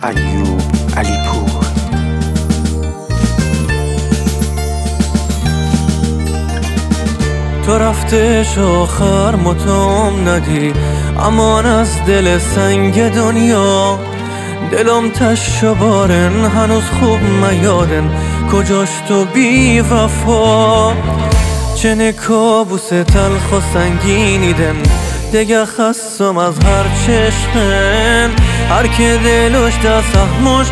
ایوب علیپور. تو رفتش آخر متام ندی، امان از دل سنگ دنیا. دلم تش و بارن هنوز خوب میادن، کجاش تو بی وفا. چنه کابوس تلخ و سنگینیدن، دیگه خستم از هر چشمن. هر که دلش ده سهمش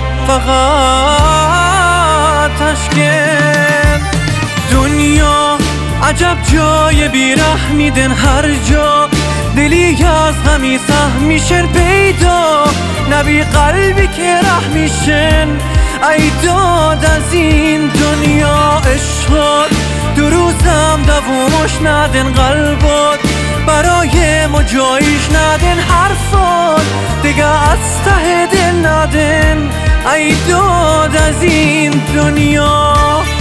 فقط تشکن. دنیا عجب جای بیرحمیدن، هر جا دلی از غمی سهمیشن پیدا. نبی قلبی که رحمیشن، ای داد از این دنیا. عشقات دو روزم دوومش ندن، قلبات برای ما جایش ندن. حرفات دیگه از ته دل ندن، ای داد از این دنیا.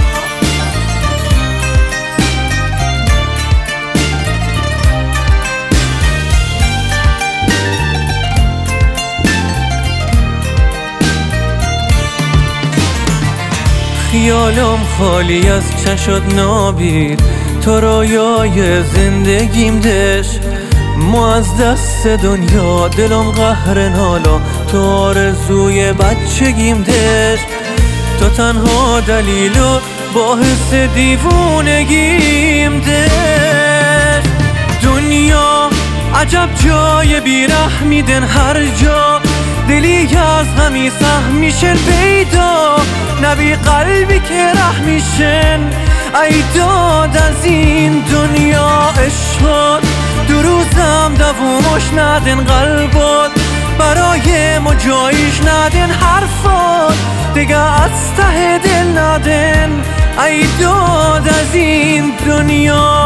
خیالم خالی از چشات نابید، تو رویای زندگیم دش. ما از دست دنیا دلم قهرن، حالا تو آرزوی بچگیم دش. تو تنها دلیل و باعث دیوونگیم دش. دنیا عجب جای بیرحمیدن، هر جا دلی از غمی سهمیشن پیدا. نبی قلبی که رحمیشن، ای داد از این دنیا. عشقات دو روزم دوومش ندن، قلبات برای ما جایش ندن. حرفات دیگه از ته دل ندن، ای داد از این دنیا.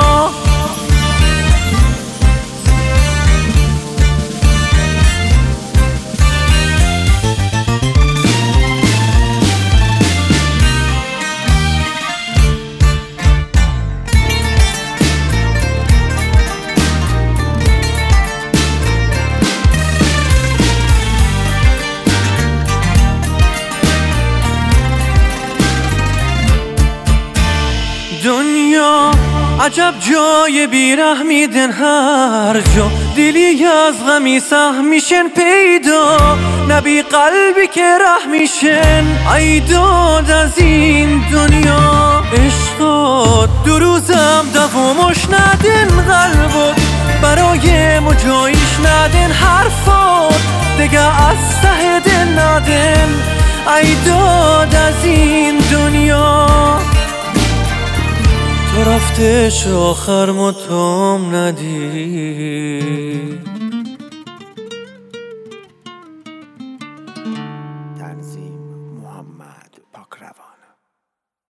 دنیا عجب جای بیرحمیدن، هر جا دلی از غمی سهمیشن پیدا. نبی قلبی که رحمیشن، ای داد از این دنیا. عشقات دو روزم دوومش ندن، قلبات برای ما جایش ندن. حرفات دیگه از ته دل ندن، ای داد از این دنیا. تو رفتش آخر متام ندی.